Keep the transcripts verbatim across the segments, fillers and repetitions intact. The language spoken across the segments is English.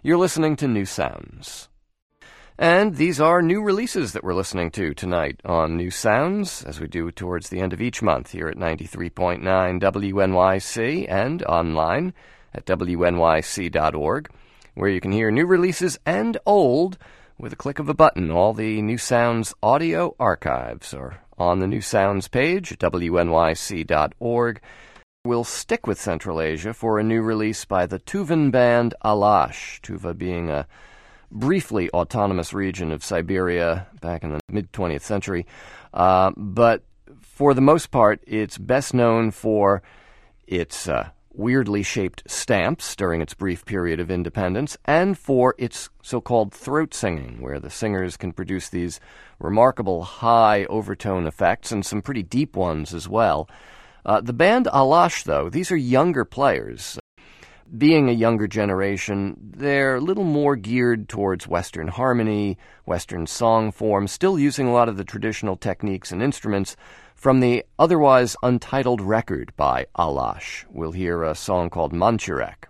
You're listening to New Sounds. And these are new releases that we're listening to tonight on New Sounds, as we do towards the end of each month here at ninety-three point nine W N Y C and online at W N Y C dot org, where you can hear new releases and old with a click of a button. All the New Sounds audio archives are on the New Sounds page at W N Y C dot org. We'll stick with Central Asia for a new release by the Tuvan band Alash, Tuva being a briefly autonomous region of Siberia back in the mid-twentieth century. Uh, but for the most part, it's best known for its uh, weirdly shaped stamps during its brief period of independence, and for its so-called throat singing, where the singers can produce these remarkable high overtone effects and some pretty deep ones as well. Uh, the band Alash, though, these are younger players. Being a younger generation, they're a little more geared towards Western harmony, Western song form, still using a lot of the traditional techniques and instruments from the otherwise untitled record by Alash. We'll hear a song called Manchurek.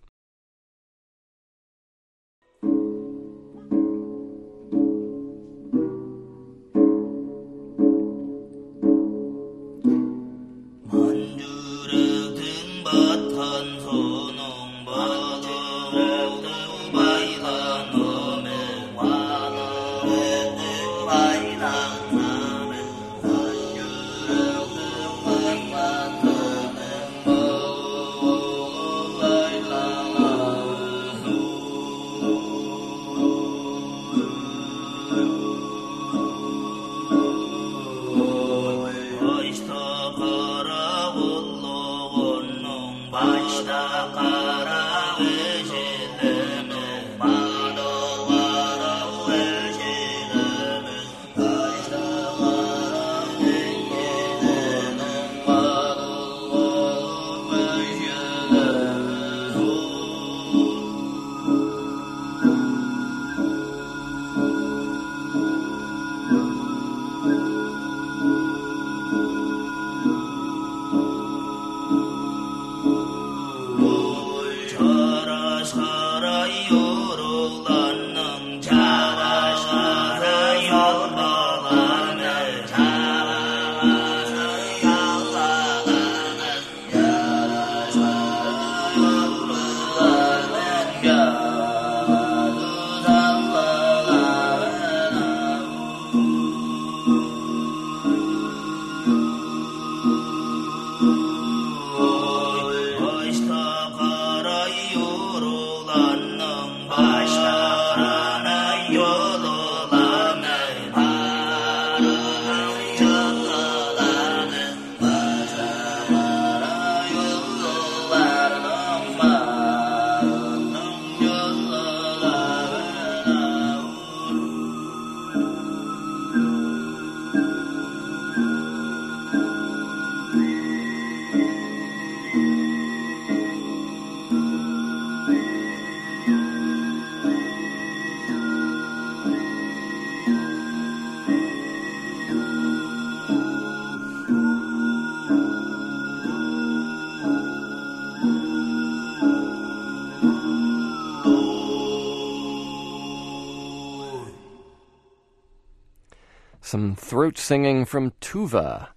Some throat singing from Tuva.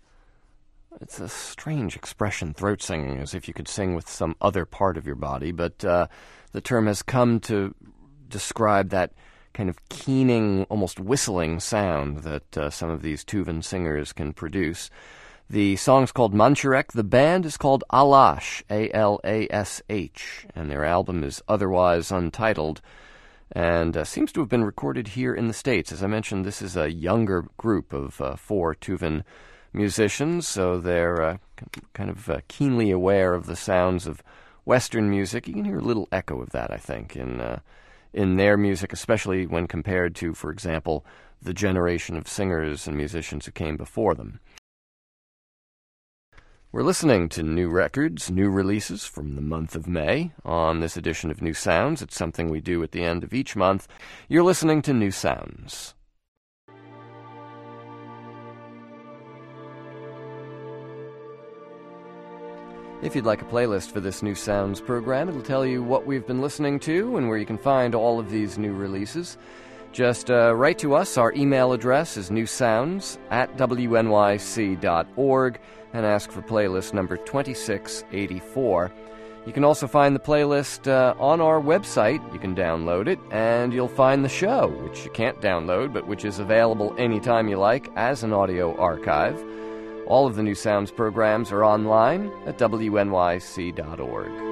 It's a strange expression, throat singing, as if you could sing with some other part of your body, but uh, the term has come to describe that kind of keening, almost whistling sound that uh, some of these Tuvan singers can produce. The song's called Manchurek. The band is called Alash, A L A S H, and their album is otherwise untitled, and uh, seems to have been recorded here in the States. As I mentioned, this is a younger group of uh, four Tuvan musicians, so they're uh, kind of uh, keenly aware of the sounds of Western music. You can hear a little echo of that, I think, in uh, in their music, especially when compared to, for example, the generation of singers and musicians who came before them. We're listening to new records, new releases from the month of May on this edition of New Sounds. It's something we do at the end of each month. You're listening to New Sounds. If you'd like a playlist for this New Sounds program, it'll tell you what we've been listening to and where you can find all of these new releases. Just uh, write to us. Our email address is newsounds at w n y c dot org and ask for playlist number twenty-six eighty-four. You can also find the playlist uh, on our website. You can download it, and you'll find the show, which you can't download, but which is available anytime you like as an audio archive. All of the New Sounds programs are online at w n y c dot org.